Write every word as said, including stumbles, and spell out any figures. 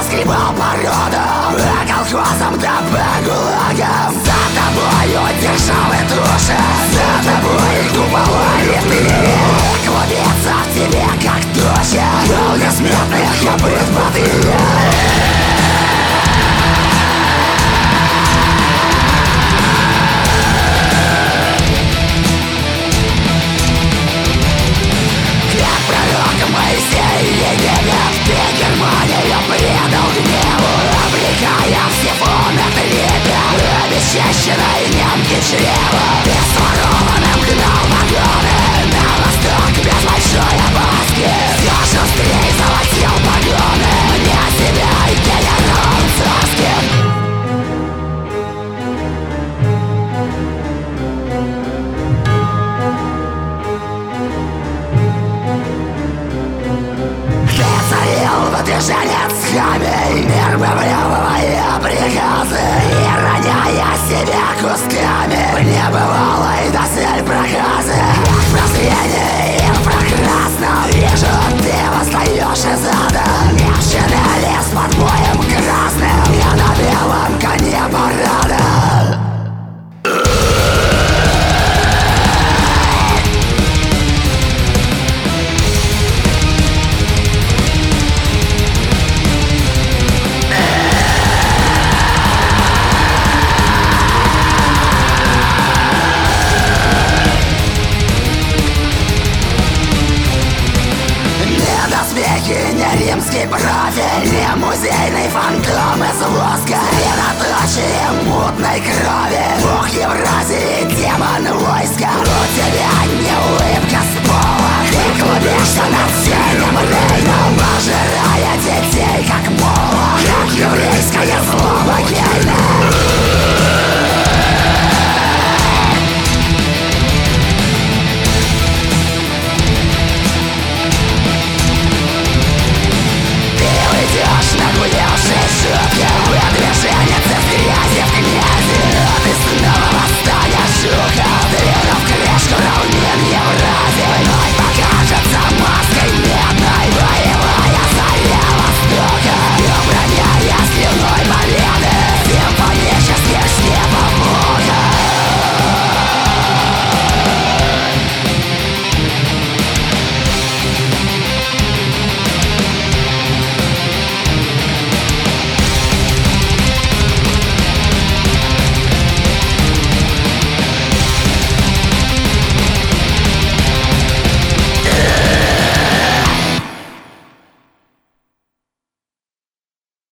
скребал породу, а колхозом да по гулагам. За тобою державы души, за тобой купола литые. Клубится в тебе, как туча, волны смертных копыт мотыля. Обесчещенной немки чрева, бесворованным гнал вагоны на восток без большой опаски. Все шустрей золотил погоны, мне себя и генералом царским. Ты царил в движении цхами, мир выплевывая приказы и роняя себя кусками в небывалой досель проказы. В прозрении и в прекрасном вижу, ты восстаешь из ада. Невчина лес под боем красным, я на белом коне парада. Не римский профиль, не музейный фантом из воска, средоточие мутной крови. Бог Евразии